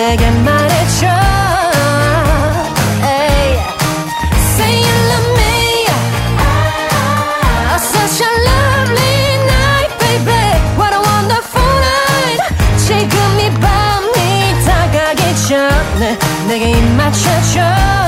내게 말해줘. Hey. Say you love me. Oh, such a lovely night, baby. What a wonderful night. 지금 이 밤이 다가기 전에 내게 입 맞춰줘.